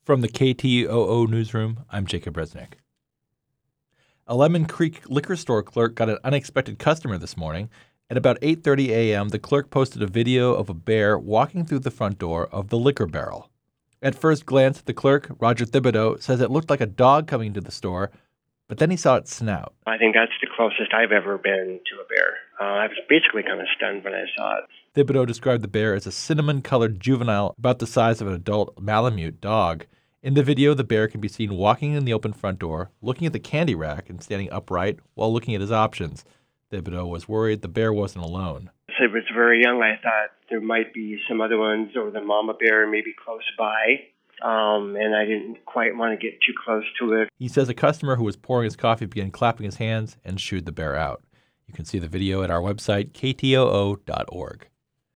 From the KTOO newsroom, I'm Jacob Resnick. A Lemon Creek liquor store clerk got an unexpected customer this morning. At about 8:30 a.m., the clerk posted a video of a bear walking through the front door of the Liquor Barrel. At first glance, the clerk, Roger Thibodeau, says it looked like a dog coming to the store, but then he saw its snout. I think that's the closest I've ever been to a bear. I was basically kind of stunned when I saw it. Thibodeau described the bear as a cinnamon-colored juvenile about the size of an adult Malamute dog. In the video, the bear can be seen walking in the open front door, looking at the candy rack and standing upright while looking at his options. Thibodeau was worried the bear wasn't alone. So it was very young. I thought there might be some other ones or the mama bear maybe close by, and I didn't quite want to get too close to it. He says a customer who was pouring his coffee began clapping his hands and shooed the bear out. You can see the video at our website, ktoo.org.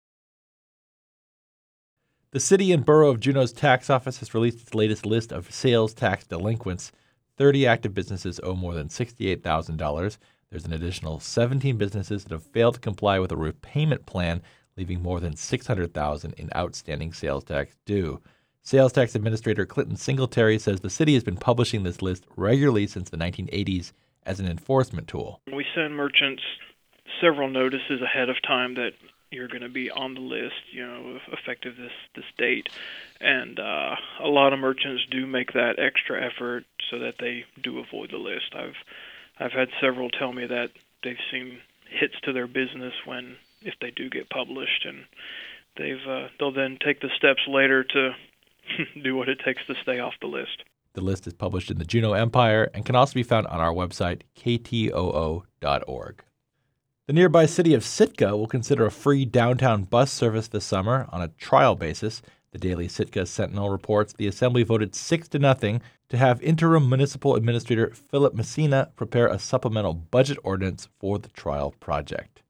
The City and Borough of Juneau's tax office has released its latest list of sales tax delinquents. 30 active businesses owe more than $68,000. There's an additional 17 businesses that have failed to comply with a repayment plan, leaving more than $600,000 in outstanding sales tax due. Sales tax administrator Clinton Singletary says the city has been publishing this list regularly since the 1980s as an enforcement tool. We send merchants several notices ahead of time that you're going to be on the list, effective this date. And a lot of merchants do make that extra effort so that they do avoid the list. I've had several tell me that they've seen hits to their business if they do get published, and they'll then take the steps later to do what it takes to stay off the list. The list is published in the Juneau Empire and can also be found on our website, ktoo.org. The nearby city of Sitka will consider a free downtown bus service this summer on a trial basis. The Daily Sitka Sentinel reports the Assembly voted 6-0 to have interim municipal administrator Philip Messina prepare a supplemental budget ordinance for the trial project.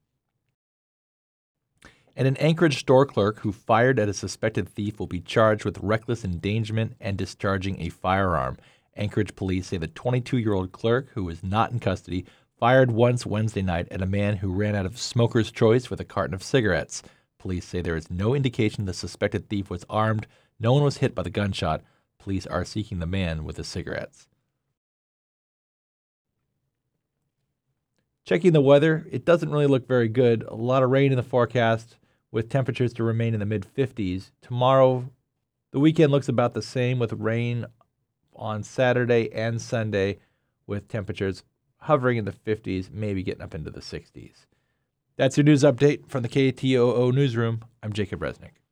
And an Anchorage store clerk who fired at a suspected thief will be charged with reckless endangerment and discharging a firearm. Anchorage police say the 22-year-old clerk, who is not in custody, fired once Wednesday night at a man who ran out of Smoker's Choice with a carton of cigarettes. Police say there is no indication the suspected thief was armed. No one was hit by the gunshot. Police are seeking the man with the cigarettes. Checking the weather, it doesn't really look very good. A lot of rain in the forecast with temperatures to remain in the mid-50s. Tomorrow, the weekend looks about the same with rain on Saturday and Sunday with temperatures hovering in the 50s, maybe getting up into the 60s. That's your news update from the KTOO newsroom. I'm Jacob Resnick.